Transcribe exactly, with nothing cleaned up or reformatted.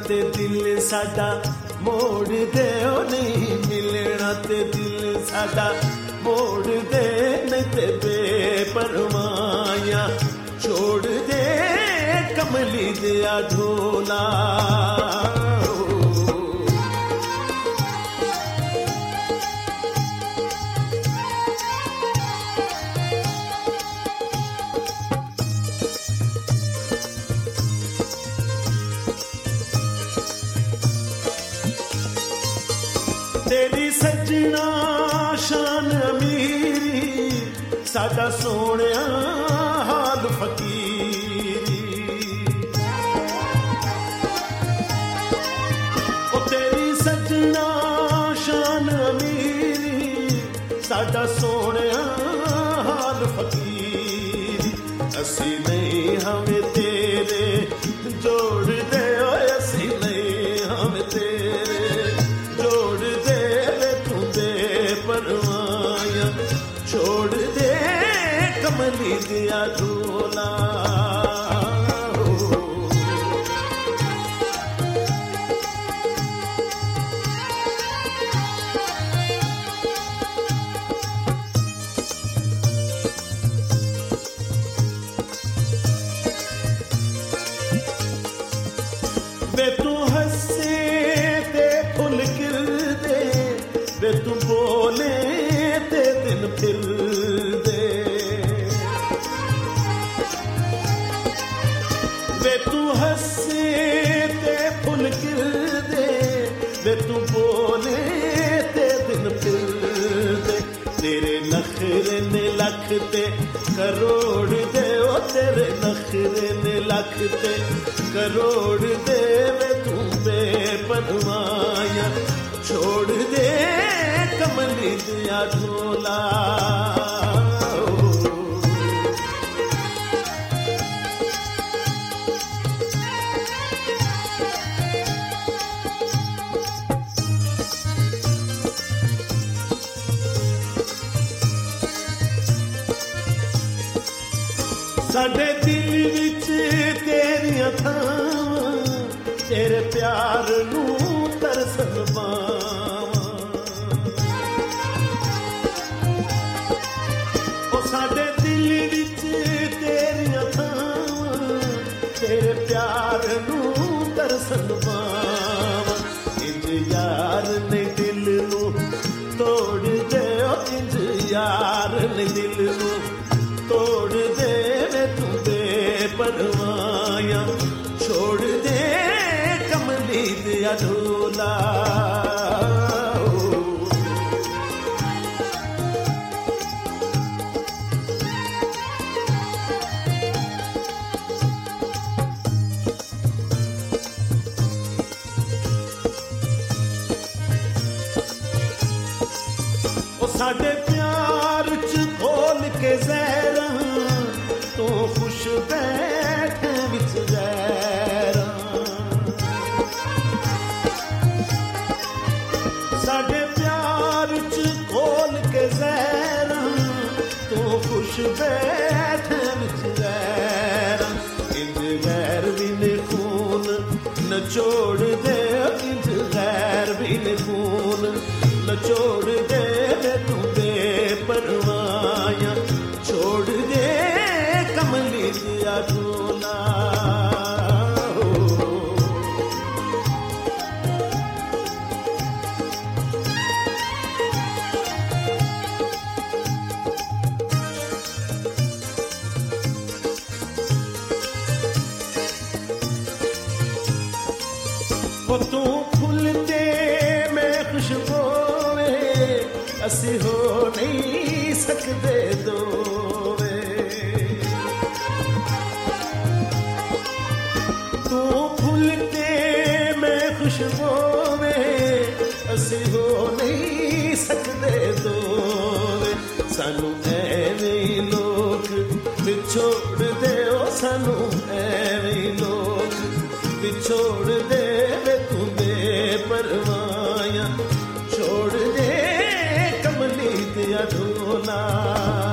ते दिल साडा मोड़ दे, ओ नहीं मिलना ते दिल साडा मोड़ दे, नहीं ते बेपरवाहियां छोड़ दे कमली दिया ढोला। तेरी सजना शान अमीरी, साडा सोहणिया हाल फकीरी। ओ तेरी सजना शान अमीरी, साडा सोहणिया हाल फकीरी। असी नहीं हमें तेरे जोड़ दे, ओ असी नहीं हमें तेरे छोड़ दे कमली दिया ढोला। वे तू हंसे ते फुल गिर दे, वे तू बोले ते दिन फिर दे। वे तू हंसे ते फुल गिर दे, वे तू बोले ते दिन फिर दे। तेरे नखरे ने लख ते करोड़ दे, ओ तेरे नखरे ने लख ते करोड़ दे। वे तू बेपरवाहियां छोड़ दे कमली दिया ढोला। साडे दिल विच तेरियां थावां, तेरे प्यार नू तरसन पावां। ओ साडे दिल विच तेरियां थावां, तेरे प्यार नू तरसन पावां। इंज यार ने दिल नू तोड़ दे, ओ इंज यार ने दिल नू तोड़ दे। वे तू बेपरवाहियां छोड़ दे कमली दिया ढोला। ओ साडे प्यार च खोल के ज़हरा, तू खुश बैठे विच ज़हरा। साडे प्यार च खोल के ज़हरा, तू खुश बैठे विच ज़हरा। इंज गैर भी ने खून न छोड़ दे, इंज गैर भी ने खून न छोड़ दे। वे तू बेपरवाहियां छोड़ दे कमली दिया ढोला। वो तू फुलते मैं खुशबू में, असी हो नहीं सकते दोवे। तू फुलते मैं खुशबू में, असी हो नहीं सकते दोवे। सानू ऐवें लोग विछोड़ दे, ओ सानू ऐवें लोग विछोड़ दे। वे तू बेपरवाहियां छोड़ दे कमली दिया ढोला।